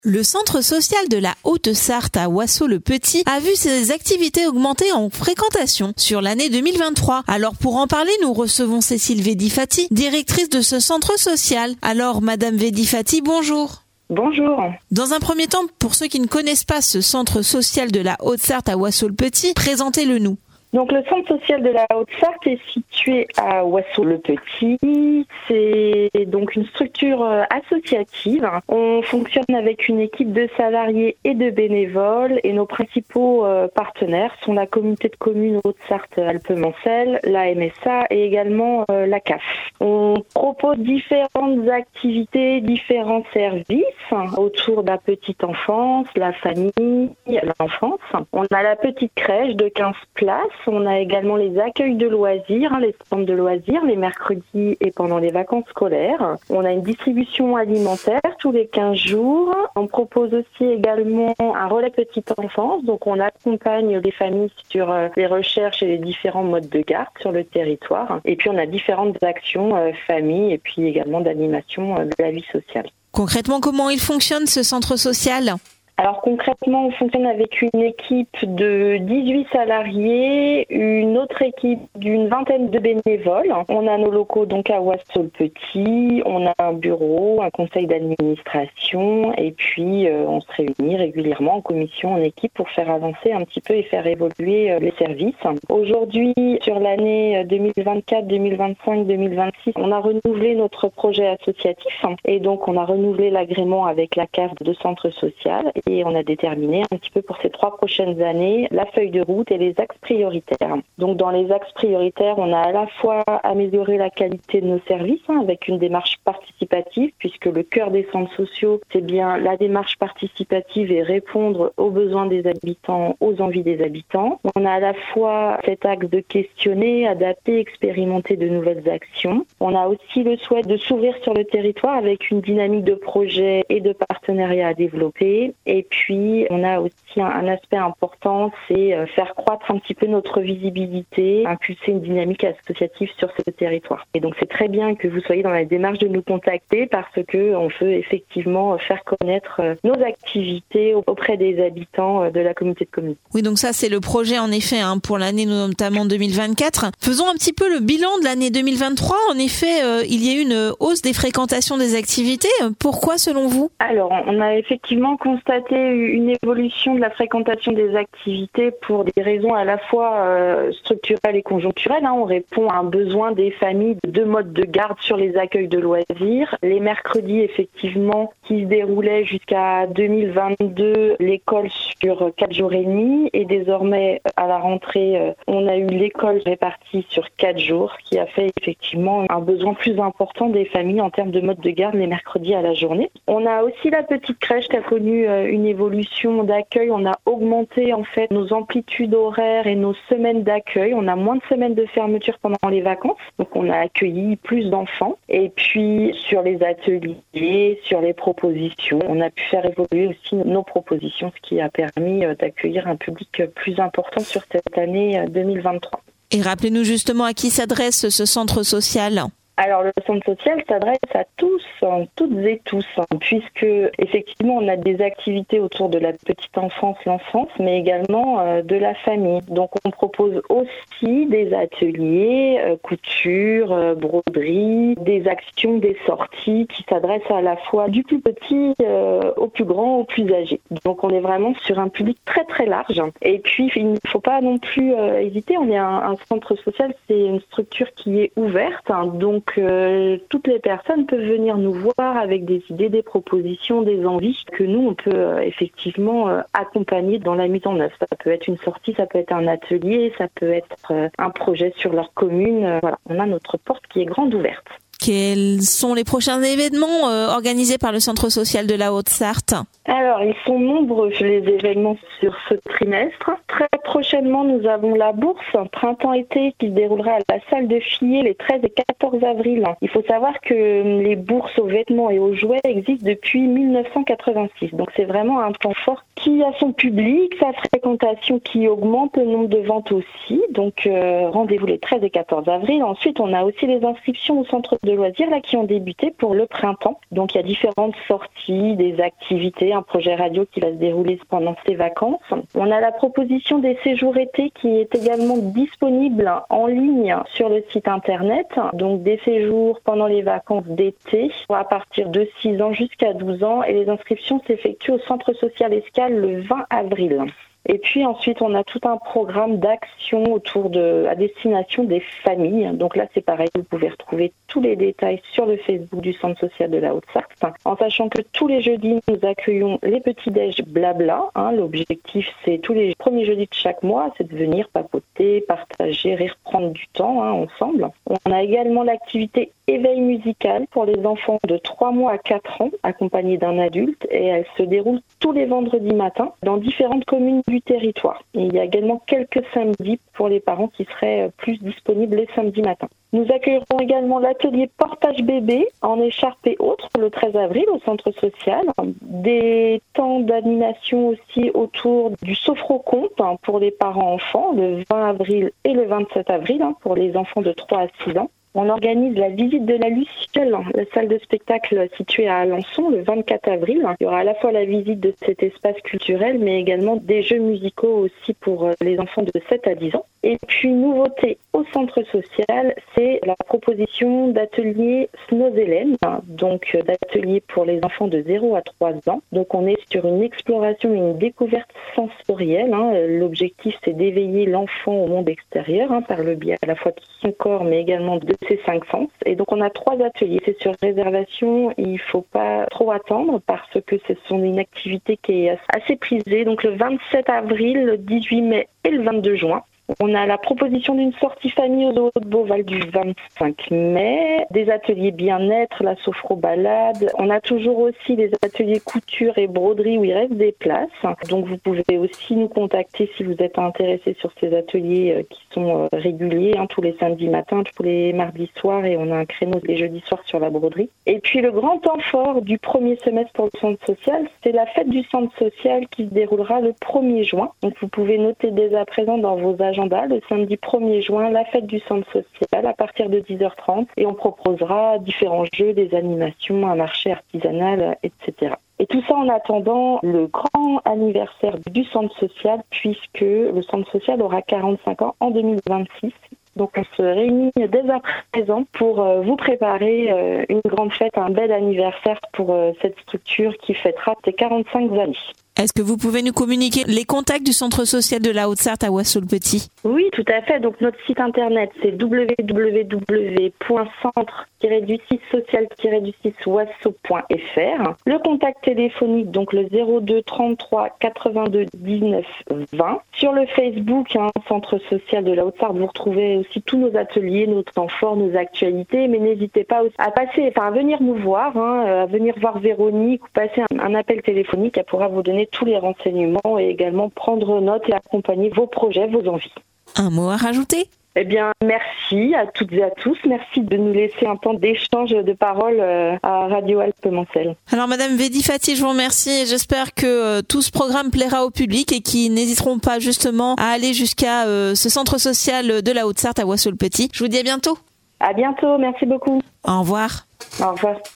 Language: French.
Le centre social de la Haute-Sarthe à Oisseau-le-Petit a vu ses activités augmenter en fréquentation sur l'année 2023. Alors pour en parler, nous recevons Cécile Vedifati, directrice de ce centre social. Alors Madame Vedifati, bonjour. Bonjour. Dans un premier temps, pour ceux qui ne connaissent pas ce centre social de la Haute-Sarthe à Oisseau-le-Petit, présentez-le nous. Donc le centre social de la Haute-Sarthe est situé à Oisseau-le-Petit. C'est donc une structure associative. On fonctionne avec une équipe de salariés et de bénévoles et nos principaux partenaires sont la communauté de communes Haute-Sarthe-Alpes-Mancelles, la MSA et également la CAF. On propose différentes activités, différents services autour de la petite enfance, la famille, l'enfance. On a la petite crèche de 15 places. On a également les accueils de loisirs, les centres de loisirs, les mercredis et pendant les vacances scolaires. On a une distribution alimentaire tous les 15 jours. On propose aussi également un relais petite enfance. Donc on accompagne les familles sur les recherches et les différents modes de garde sur le territoire. Et puis on a différentes actions famille et puis également d'animation de la vie sociale. Concrètement, comment il fonctionne ce centre social ? Alors concrètement, on fonctionne avec une équipe de 18 salariés, une autre équipe d'une vingtaine de bénévoles. On a nos locaux donc à Oisseau-le-Petit, on a un bureau, un conseil d'administration et puis on se réunit régulièrement en commission, en équipe pour faire avancer un petit peu et faire évoluer les services. Aujourd'hui, sur l'année 2024, 2025, 2026, on a renouvelé notre projet associatif et donc on a renouvelé l'agrément avec la CAF de centre social. Et on a déterminé un petit peu pour ces 3 prochaines années la feuille de route et les axes prioritaires. Donc dans les axes prioritaires, on a à la fois amélioré la qualité de nos services avec une démarche participative puisque le cœur des centres sociaux, c'est bien la démarche participative et répondre aux besoins des habitants, aux envies des habitants. On a à la fois cet axe de questionner, adapter, expérimenter de nouvelles actions. On a aussi le souhait de s'ouvrir sur le territoire avec une dynamique de projet et de partenariat à développer. Et puis, on a aussi un aspect important, c'est faire croître un petit peu notre visibilité, impulser une dynamique associative sur ce territoire. Et donc, c'est très bien que vous soyez dans la démarche de nous contacter parce que on veut effectivement faire connaître nos activités auprès des habitants de la communauté de communes. Oui, donc ça, c'est le projet en effet pour l'année notamment 2024. Faisons un petit peu le bilan de l'année 2023. En effet, il y a eu une hausse des fréquentations des activités. Pourquoi selon vous ? Alors, on a effectivement constaté une évolution de la fréquentation des activités pour des raisons à la fois structurelles et conjoncturelles. On répond à un besoin des familles de 2 modes de garde sur les accueils de loisirs. Les mercredis, effectivement, qui se déroulaient jusqu'à 2022, l'école sur 4 jours et demi. Et désormais, à la rentrée, on a eu l'école répartie sur 4 jours, qui a fait effectivement un besoin plus important des familles en termes de mode de garde les mercredis à la journée. On a aussi la petite crèche qui a connu une évolution d'accueil. On a augmenté en fait nos amplitudes horaires et nos semaines d'accueil. On a moins de semaines de fermeture pendant les vacances. Donc on a accueilli plus d'enfants. Et puis sur les ateliers, sur les propositions, on a pu faire évoluer aussi nos propositions, ce qui a permis d'accueillir un public plus important sur cette année 2023. Et rappelez-nous justement à qui s'adresse ce centre social ? Alors le centre social s'adresse à tous, toutes et tous, puisque effectivement on a des activités autour de la petite enfance, l'enfance, mais également de la famille. Donc on propose aussi des ateliers, couture, broderie, des actions, des sorties qui s'adressent à la fois du plus petit au plus grand, au plus âgé. Donc on est vraiment sur un public très très large. Et puis il ne faut pas non plus hésiter, on est un centre social, c'est une structure qui est ouverte, donc toutes les personnes peuvent venir nous voir avec des idées, des propositions, des envies que nous, on peut effectivement accompagner dans la mise en œuvre. Ça peut être une sortie, ça peut être un atelier, ça peut être un projet sur leur commune. Voilà, on a notre porte qui est grande ouverte. Quels sont les prochains événements organisés par le Centre social de la Haute-Sarthe ? Alors, ils sont nombreux les événements sur ce trimestre. Très prochainement, nous avons la bourse printemps-été qui se déroulera à la salle de Fillet les 13 et 14 avril. Il faut savoir que les bourses aux vêtements et aux jouets existent depuis 1986. Donc, c'est vraiment un temps fort qui a son public, sa fréquentation qui augmente, le nombre de ventes aussi. Donc rendez-vous les 13 et 14 avril. Ensuite, on a aussi les inscriptions au centre de loisirs là qui ont débuté pour le printemps. Donc il y a différentes sorties, des activités, un projet radio qui va se dérouler pendant ces vacances. On a la proposition des séjours été qui est également disponible en ligne sur le site internet. Donc des séjours pendant les vacances d'été à partir de 6 ans jusqu'à 12 ans et les inscriptions s'effectuent au centre social Escale le 20 avril. Et puis ensuite, on a tout un programme d'action à destination des familles. Donc là, c'est pareil, vous pouvez retrouver tous les détails sur le Facebook du Centre social de la Haute-Sarthe. En sachant que tous les jeudis, nous accueillons les petits-déj blabla. L'objectif, c'est tous les premiers jeudis de chaque mois, c'est de venir papoter, partager, rire, prendre du temps ensemble. On a également l'activité éveil musical pour les enfants de 3 mois à 4 ans, accompagnés d'un adulte, et elle se déroule tous les vendredis matins dans différentes communes du territoire. Et il y a également quelques samedis pour les parents qui seraient plus disponibles les samedis matins. Nous accueillerons également l'atelier portage bébé en écharpe et autres le 13 avril au centre social. Des temps d'animation aussi autour du sophro-conte pour les parents-enfants le 20 avril et le 27 avril pour les enfants de 3 à 6 ans. On organise la visite de la Luciole, la salle de spectacle située à Alençon, le 24 avril. Il y aura à la fois la visite de cet espace culturel, mais également des jeux musicaux aussi pour les enfants de 7 à 10 ans. Et puis, nouveauté au centre social, c'est la proposition d'ateliers Snozelen, donc d'ateliers pour les enfants de 0 à 3 ans. Donc, on est sur une exploration et une découverte sensorielle. L'objectif, c'est d'éveiller l'enfant au monde extérieur par le biais à la fois de son corps, mais également de ses 5 sens. Et donc, on a 3 ateliers. C'est sur réservation. Il ne faut pas trop attendre parce que ce sont une activité qui est assez prisée. Donc, le 27 avril, le 18 mai et le 22 juin. On a la proposition d'une sortie famille aux Eaux de Beauval du 25 mai, des ateliers bien-être, la sophro-balade. On a toujours aussi des ateliers couture et broderie où il reste des places. Donc vous pouvez aussi nous contacter si vous êtes intéressé sur ces ateliers qui sont réguliers, tous les samedis matins, tous les mardis soirs, et on a un créneau les jeudis soirs sur la broderie. Et puis le grand temps fort du premier semestre pour le centre social, c'est la fête du centre social qui se déroulera le 1er juin. Donc vous pouvez noter dès à présent dans vos agendas le samedi 1er juin, la fête du centre social à partir de 10h30 et on proposera différents jeux, des animations, un marché artisanal, etc. Et tout ça en attendant le grand anniversaire du centre social puisque le centre social aura 45 ans en 2026. Donc on se réunit dès à présent pour vous préparer une grande fête, un bel anniversaire pour cette structure qui fêtera ses 45 années. Est-ce que vous pouvez nous communiquer les contacts du centre social de la Haute-Sarthe à Wasseau-le-Petit ? Oui, tout à fait. Donc notre site internet, c'est www.centre-social-wasseau.fr. Le contact téléphonique, donc le 02 33 82 19 20. Sur le Facebook, Centre social de la Haute-Sarthe, vous retrouvez aussi tous nos ateliers, nos temps forts, nos actualités. Mais n'hésitez pas à venir nous voir, à venir voir Véronique ou passer un appel téléphonique. Elle pourra vous donner tous les renseignements et également prendre note et accompagner vos projets, vos envies. Un mot à rajouter ? Eh bien, merci à toutes et à tous. Merci de nous laisser un temps d'échange de paroles à Radio Alpes-Mancel. Alors, Madame Vedifati, je vous remercie et j'espère que tout ce programme plaira au public et qu'ils n'hésiteront pas justement à aller jusqu'à ce centre social de la Haute-Sarthe à Wasseau-le-Petit. Je vous dis à bientôt. À bientôt, merci beaucoup. Au revoir. Au revoir.